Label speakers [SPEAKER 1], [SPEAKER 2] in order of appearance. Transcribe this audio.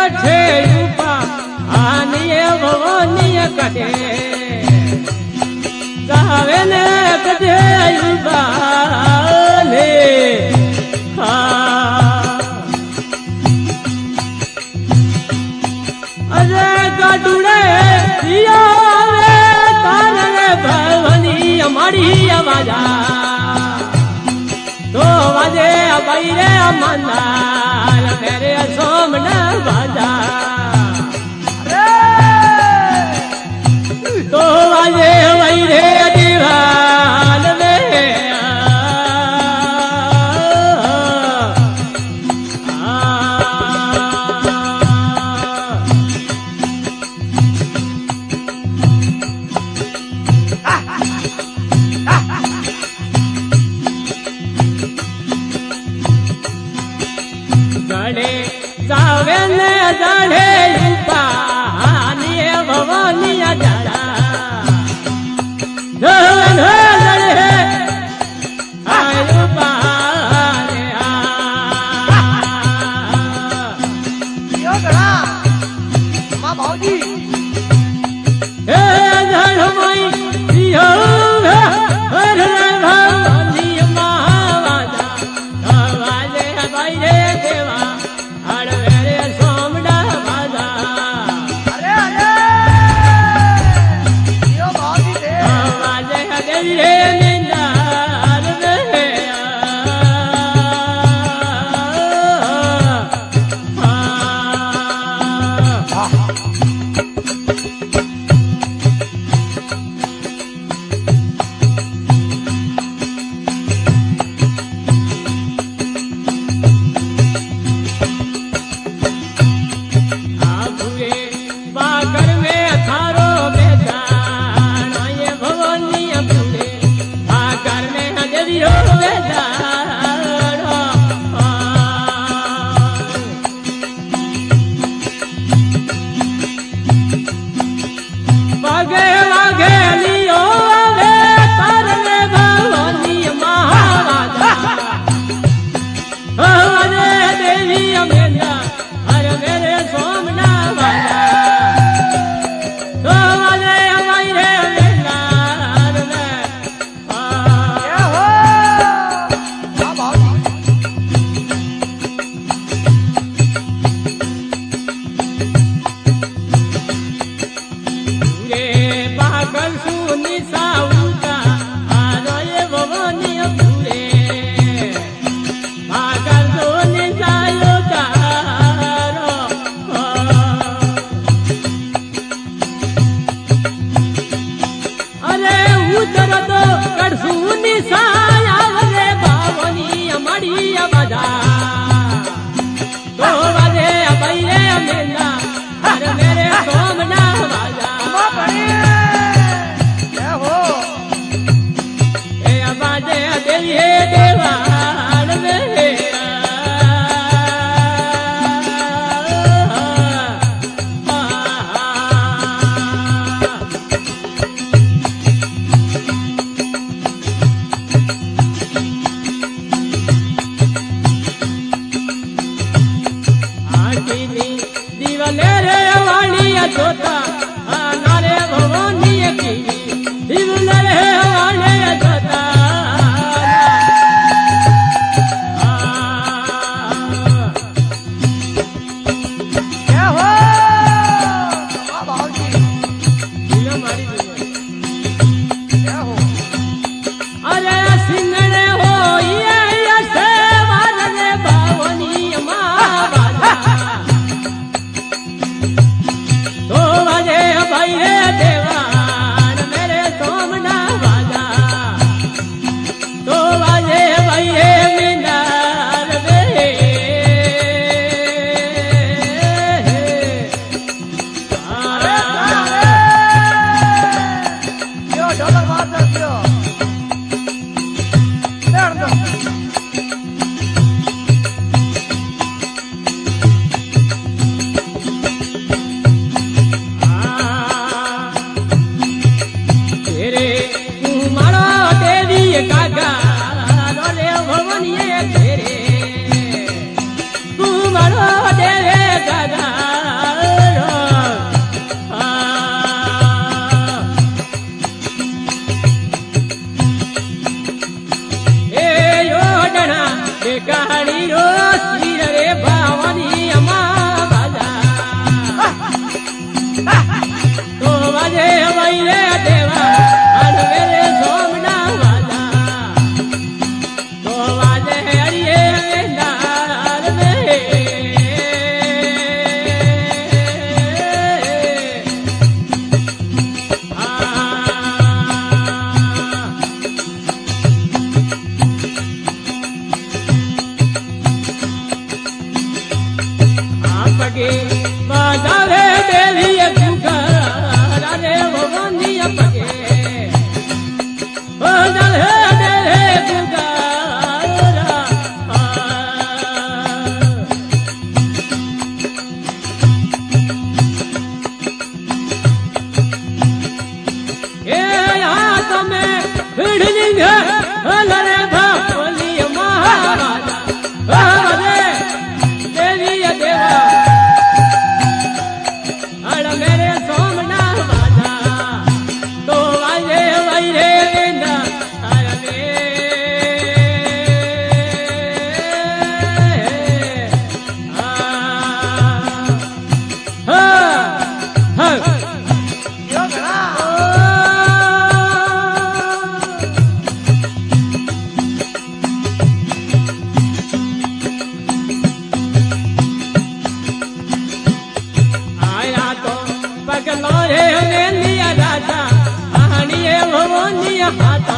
[SPEAKER 1] कठे उपा आनिए भवानीय कठे जावे ने कठे उपा ले अरे गाडुड़े दिया रे तारे भवानी हमारी आवाजा तो वाजे भाई रे मंदार मेरे सोमना बाजा तो वाजे भाई रे दीवाल में जावे ने जड़े पानिए भवानिया जड़ा जड़े आयु पाने
[SPEAKER 2] माँ भाजी
[SPEAKER 1] हे जड़ माई दियो हर भवानी महावाजा आवाजे भाई रे देवा લરે ભોલી મહારાજા દેવી દેવા અડ મેરે સોમના વાજા તો વાજે વૈરે ના તારે
[SPEAKER 2] યો ઘણા
[SPEAKER 1] આયા તો પગલો રે મેલિયા રાજા આહણીએ ભવોનિયા હાથા